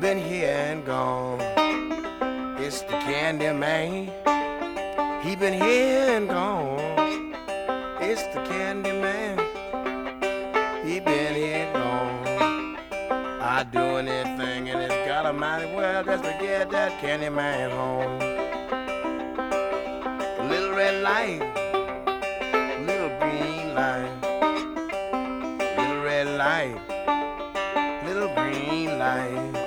been here and gone. It's the Candy Man. He been here and gone. It's the Candy Man. He been here and gone. I do anything and it's got a mighty well just to get that Candy Man home. Little red light, little green light, little red light.